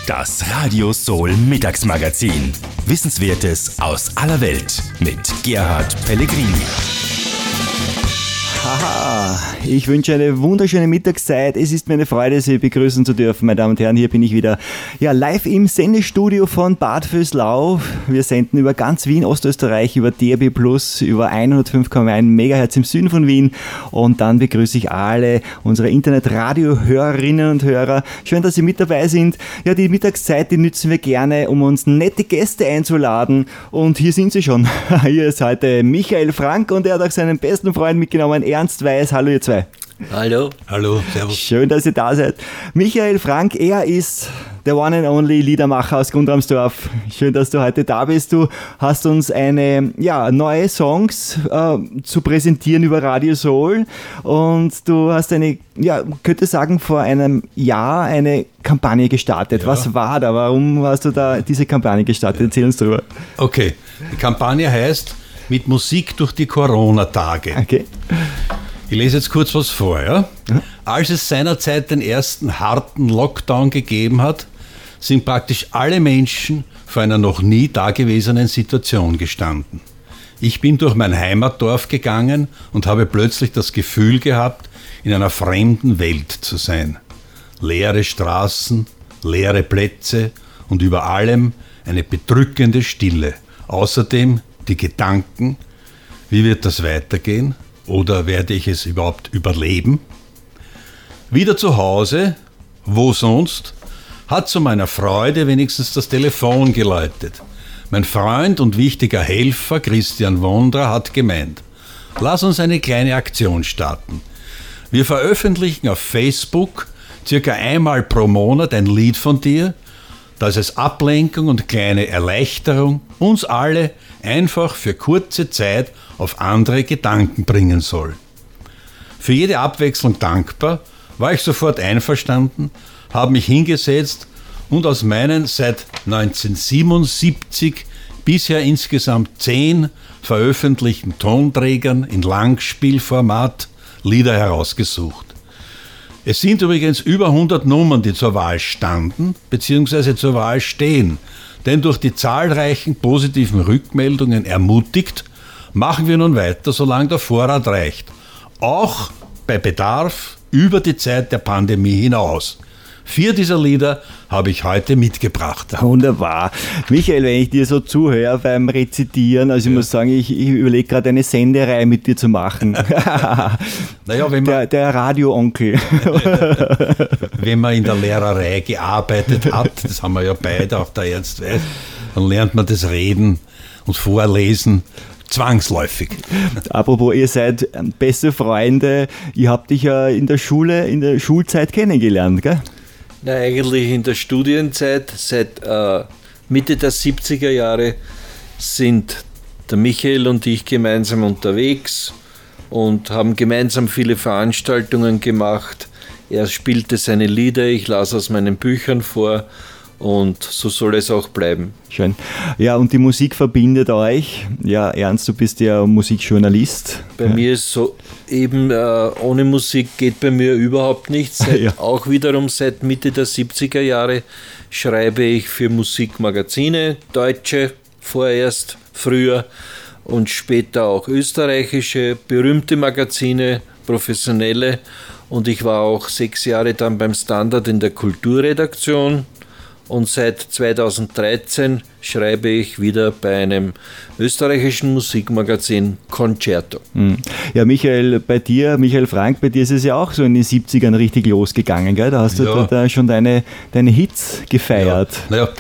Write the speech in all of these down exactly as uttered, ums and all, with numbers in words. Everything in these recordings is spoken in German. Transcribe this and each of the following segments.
Das Radio Soul Mittagsmagazin. Wissenswertes aus aller Welt mit Gerhard Pellegrini. Haha, ich wünsche eine wunderschöne Mittagszeit. Es ist mir eine Freude, Sie begrüßen zu dürfen, meine Damen und Herren. Hier bin ich wieder ja, live im Sendestudio von Bad Vöslau. Wir senden über ganz Wien, Ostösterreich, über D A B Plus, über hundertfünf Komma eins Megahertz im Süden von Wien. Und dann begrüße ich alle unsere Internetradio-Hörerinnen und Hörer. Schön, dass Sie mit dabei sind. Ja, die Mittagszeit, die nützen wir gerne, um uns nette Gäste einzuladen. Und hier sind sie schon. Hier ist heute Michael Frank und er hat auch seinen besten Freund mitgenommen, Ernst Weiß. Hallo ihr zwei. Hallo. Hallo, servus. Schön, dass ihr da seid. Michael Frank, er ist der One and Only Liedermacher aus Gundramsdorf. Schön, dass du heute da bist. Du hast uns eine ja, neue Songs äh, zu präsentieren über Radio Soul und du hast eine, ja, könnte sagen, vor einem Jahr eine Kampagne gestartet. Ja. Was war da? Warum hast du da diese Kampagne gestartet? Erzähl uns drüber. Okay, die Kampagne heißt Mit Musik durch die Corona-Tage. Okay. Ich lese jetzt kurz was vor. Ja? Mhm. Als es seinerzeit den ersten harten Lockdown gegeben hat, sind praktisch alle Menschen vor einer noch nie dagewesenen Situation gestanden. Ich bin durch mein Heimatdorf gegangen und habe plötzlich das Gefühl gehabt, in einer fremden Welt zu sein. Leere Straßen, leere Plätze und über allem eine bedrückende Stille. Außerdem die Gedanken, wie wird das weitergehen? Oder werde ich es überhaupt überleben? Wieder zu Hause, wo sonst, hat zu meiner Freude wenigstens das Telefon geläutet. Mein Freund und wichtiger Helfer, Christian Wondra, hat gemeint, lass uns eine kleine Aktion starten. Wir veröffentlichen auf Facebook circa einmal pro Monat ein Lied von dir, das als Ablenkung und kleine Erleichterung uns alle einfach für kurze Zeit auf andere Gedanken bringen soll. Für jede Abwechslung dankbar, war ich sofort einverstanden, habe mich hingesetzt und aus meinen seit neunzehnhundertsiebenundsiebzig bisher insgesamt zehn veröffentlichten Tonträgern in Langspielformat Lieder herausgesucht. Es sind übrigens über hundert Nummern, die zur Wahl standen bzw. zur Wahl stehen, denn durch die zahlreichen positiven Rückmeldungen ermutigt, machen wir nun weiter, solange der Vorrat reicht. Auch bei Bedarf über die Zeit der Pandemie hinaus. Vier dieser Lieder habe ich heute mitgebracht. Wunderbar. Michael, wenn ich dir so zuhöre beim Rezitieren, also ich ja. muss sagen, ich, ich überlege gerade eine Sendereihe mit dir zu machen. Naja, wenn man, der, der Radio-Onkel. Wenn man in der Lehrerei gearbeitet hat, das haben wir ja beide, auch der Ernst Weiß, dann lernt man das Reden und Vorlesen zwangsläufig. Apropos, ihr seid beste Freunde, ihr habt dich ja in der Schule, in der Schulzeit kennengelernt, gell? Na, eigentlich in der Studienzeit, seit äh, Mitte der siebziger Jahre sind der Michael und ich gemeinsam unterwegs und haben gemeinsam viele Veranstaltungen gemacht. Er spielte seine Lieder, ich las aus meinen Büchern vor. Und so soll es auch bleiben. Schön. Ja, und die Musik verbindet euch. Ja, Ernst, du bist ja Musikjournalist. Bei ja. mir ist so eben, äh, ohne Musik geht bei mir überhaupt nichts. Seit, ja. Auch wiederum seit Mitte der siebziger Jahre schreibe ich für Musikmagazine, deutsche vorerst, früher und später auch österreichische, berühmte Magazine, professionelle. Und ich war auch sechs Jahre dann beim Standard in der Kulturredaktion. Und seit zweitausenddreizehn schreibe ich wieder bei einem österreichischen Musikmagazin Concerto. Ja, Michael, bei dir, Michael Frank, bei dir ist es ja auch so in den siebzigern richtig losgegangen, gell? Da hast du ja. da schon deine, deine Hits gefeiert. Ja. Naja,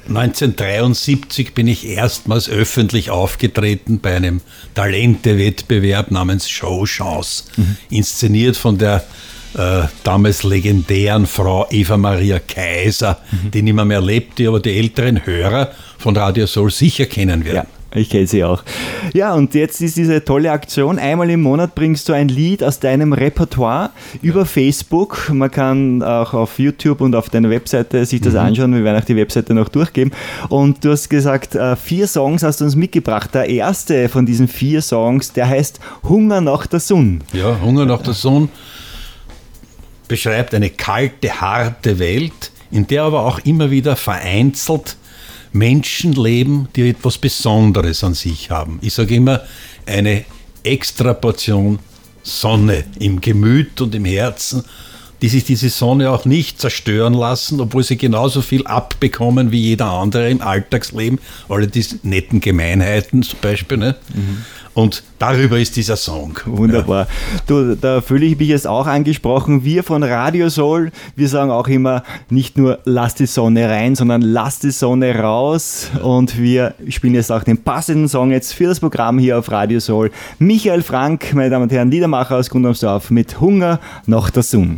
neunzehnhundertdreiundsiebzig bin ich erstmals öffentlich aufgetreten bei einem Talentewettbewerb namens Showchance, mhm. inszeniert von der Äh, damals legendären Frau Eva Maria Kaiser, mhm. die nicht mehr, mehr lebt, die aber die älteren Hörer von Radio Soul sicher kennen werden. Ja, ich kenne sie auch. Ja, und jetzt ist diese tolle Aktion, einmal im Monat bringst du ein Lied aus deinem Repertoire über ja. Facebook. Man kann auch auf YouTube und auf deiner Webseite sich das mhm. anschauen. Wir werden auch die Webseite noch durchgeben. Und du hast gesagt, vier Songs hast du uns mitgebracht. Der erste von diesen vier Songs, der heißt Hunger nach der Sonne. Ja, Hunger nach der Sonne beschreibt eine kalte, harte Welt, in der aber auch immer wieder vereinzelt Menschen leben, die etwas Besonderes an sich haben. Ich sage immer, eine extra Portion Sonne im Gemüt und im Herzen, die sich diese Sonne auch nicht zerstören lassen, obwohl sie genauso viel abbekommen wie jeder andere im Alltagsleben, alle diese netten Gemeinheiten zum Beispiel. Ne? Mhm. Und darüber ist dieser Song. Wunderbar. Ja. Du, da fühle ich mich jetzt auch angesprochen. Wir von Radio Soul, wir sagen auch immer, nicht nur lass die Sonne rein, sondern lass die Sonne raus. Und wir spielen jetzt auch den passenden Song jetzt für das Programm hier auf Radio Soul. Michael Frank, meine Damen und Herren, Liedermacher aus Grundamsdorf mit Hunger nach der Sonne.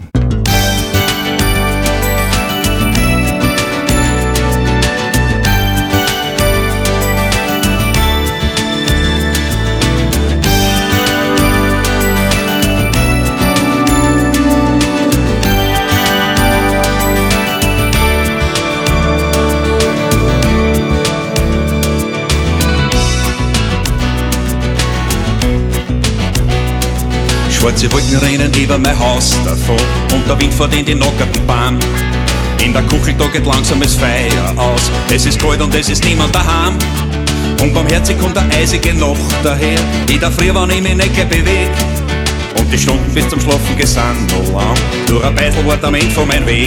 Schwarze Wolken rennen über mein Haus davon und der Wind fährt in die nackerten Bahn. In der Kuchel da geht langsames Feuer aus. Es ist kalt und es ist niemand daheim. Und barmherzig kommt eine eisige Nacht daher. In der Früh, wenn ich mich nicht gleich beweg. Und die Stunden bis zum Schlafen gehen sind noch lang. Durch ein Beitel war am Ende von meinem Weg.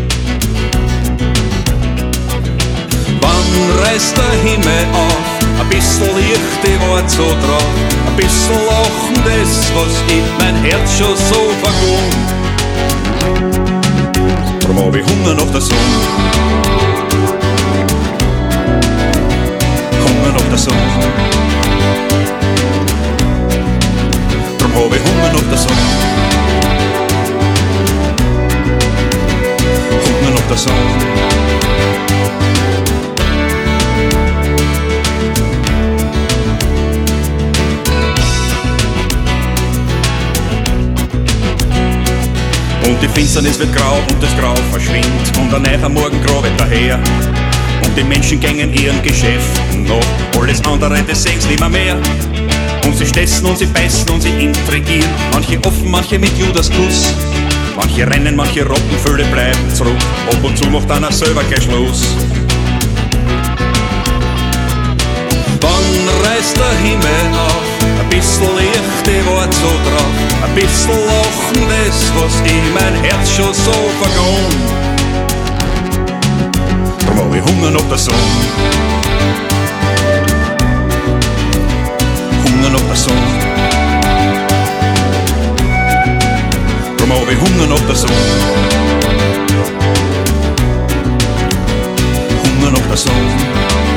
Wann reißt der Himmel auf? Ein bisschen Licht, ich wart so drauf. Ein bisschen Lachen, das, was ich mein Herz schon so vergoren. Drum hab ich Hunger nach der Sonne. Hunger nach der Sonne. Drum hab ich Hunger nach der Sonne. Hunger nach der Sonne. Und die Finsternis wird grau und das Grau verschwindet und ein neuer Morgengrau wird daher. Und die Menschen gängen ihren Geschäften nach, alles andere, das sehen's nimmer mehr. Und sie stessen und sie beißen und sie intrigieren, manche offen, manche mit Judaskuss. Manche rennen, manche rotten, viele bleiben zurück, ab und zu macht einer selber gleich Schluss. Wann reißt der Himmel auf? Ein bisschen Licht, ich wart so drauf. Ein bisschen Lachen, das, was ich mein Herz schon so vergoren. Drum hab ich Hunger nach der Sonne. Hunger nach der Sonne. Drum hab ich Hunger nach der Sonne. Hunger nach der Sonne.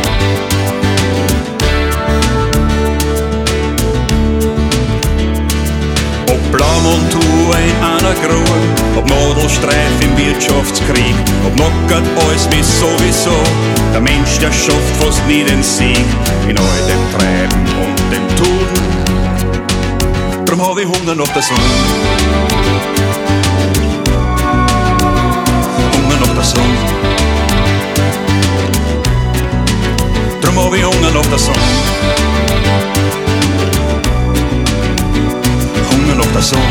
Blaumontur in einer Grube, ob Nadelstreif im Wirtschaftskrieg, ob knockert alles wie sowieso. Der Mensch, der schafft fast nie den Sieg in all dem Treiben und dem Tun. Drum hab ich Hunger nach der Sonne. Hunger nach der Sonne. Drum hab ich Hunger nach der Sonne. Nach der Sonne.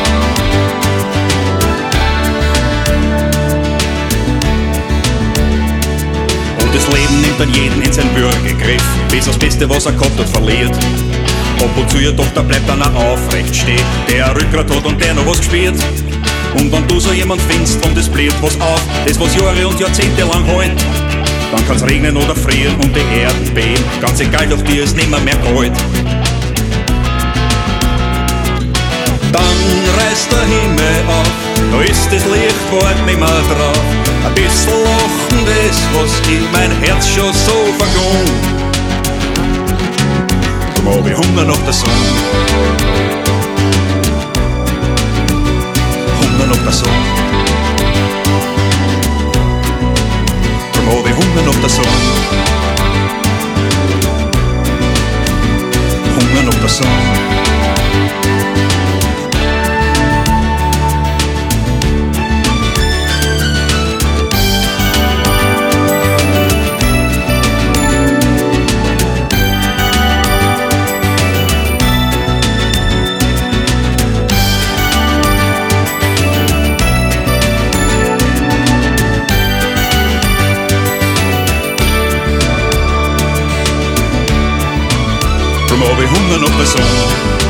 Und das Leben nimmt dann jeden in sein Würgegriff, bis das Beste, was er gehabt hat, verliert. Ab und zu ja doch, da bleibt einer aufrecht stehen, der ein Rückgrat hat und der noch was gespielt. Und wenn du so jemand findest und es bläht was auf, das was Jahre und Jahrzehnte lang hält, dann kann's regnen oder frieren und die Erden beben, ganz egal, doch dir ist nimmer mehr kalt. Dann reißt der Himmel auf, da ist das Licht bald nimmer drauf. Ein bisschen Lachen, das, was ich mein Herz schon so vergoren. Drum hab ich Hunger nach der Sonne. Hunger nach der Sonne. Drum hab ich Hunger nach der Sonne. Hunger nach der Sonne. Hunger noch der Sohn.